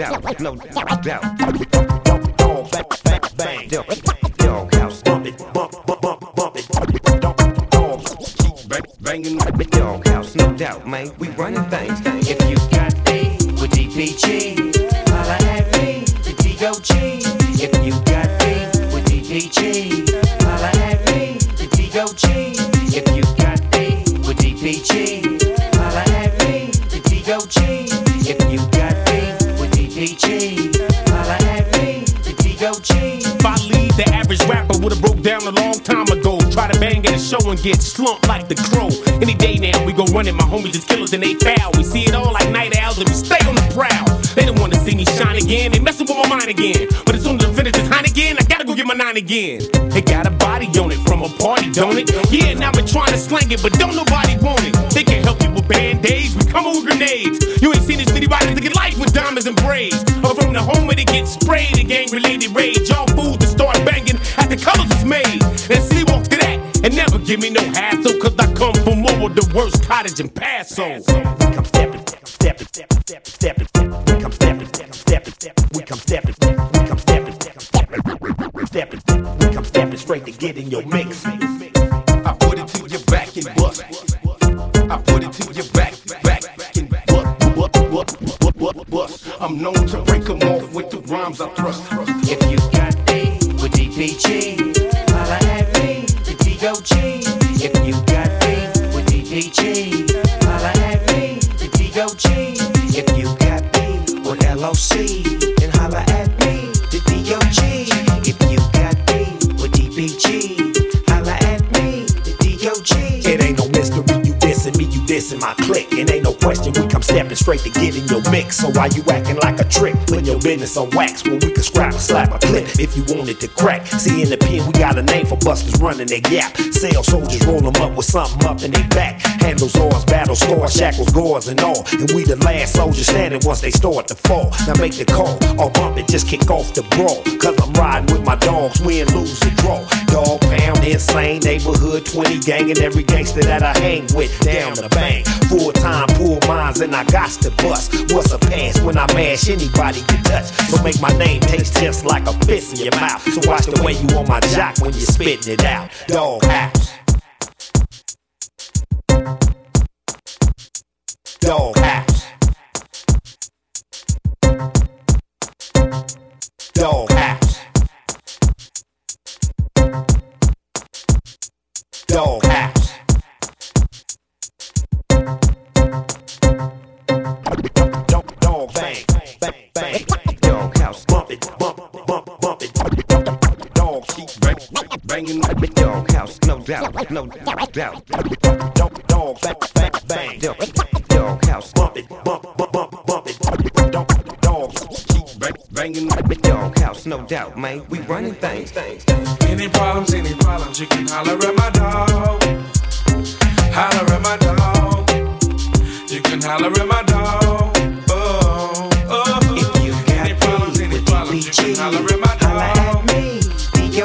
doubt, no doubt. Dog, bang, bang, dog house, bump it, bump it. Dog, keep banging, dog house, no doubt, man. We running things. If you got beef with DPG, holla at me, the D.O.G. If you got beef with DPG, holla at me, the D.O.G. If you got beef with DPG, holla at me, the D.O.G. If you got beef with DPG, holla at me, the D.O.G. If I lead, the average rapper would've broke down a long time ago. Try to bang at a show and get slumped like the crow. Any day now, we gon' run it. My homies is killers and they foul. We see it all like night owls and we stay on the prowl. They don't wanna see me shine again. They messing with my mind again. But as soon as I finish this Heineken again, I gotta go get my 9 again. They got a body on it from a party, don't it? Yeah, now been trying to slang it, but don't nobody want it. They can help you with band-aids. We come with grenades. You ain't seen this many bodies to get life with diamonds and braids. Or from the home where they get sprayed and gang-related rage. All fools to start banging after colors is made. And sleepwalk to that and never give me no hassle. Cause I come from more of the worst cottage in Paso. We come stepping, stepping, stepping, stepping. We come stepping, stepping, stepping. We come stepping, we come stepping, stepping. We come stepping straight to get in your mix. I put it to your back and bust. I put it to your back and bust. I'm known to break them off with the rhymes I thrust. If you got beef with DPG, holla at me, the D.O.G. If you got beef with DPG, holla at me, the D.O.G. If you got beef with LOC, then holla at me, the D.O.G. If you got beef with DPG, holla at me, the D.O.G. It ain't no mystery, you dissing me, you dissing my clique. It ain't no question, we come stepping straight to get in your mix. So why you acting like a trick? Put your business on wax when we can scrap and slap a clip if you wanted to crack. See in the pen, we got a name for busters running their gap. Sale soldiers roll them up with something up in their back. Handles, oars, battle scores, shackles, gores, and all. And we the last soldiers standing once they start to fall. Now make the call, or bump it, just kick off the brawl. Cause I'm riding with my dogs, win, lose, or draw. Dog pound, insane, neighborhood, 20 gang, and every gangster that I hang with, down the bang. Full time, poor minds, and I got to bust. What's a pass when I mash, anybody can touch. So make my name taste just like a fist in your mouth. So watch the way you on my jock when you're spitting it out. Dog house. Dog house. Dog house. Dog house. Dog bang, bang, bang. Dog house. Bump it, bump it. Dog keep banging. Dog house, no doubt, no doubt. Dog bang, bang. Dog house. Bump it, bump it. Dog keep banging. Dog house, no doubt, man. We running things. Any problems, you can holler at my dog. Holler at my dog. You can holler at my dog. Oh. If you got any problems, you can holler at my dog.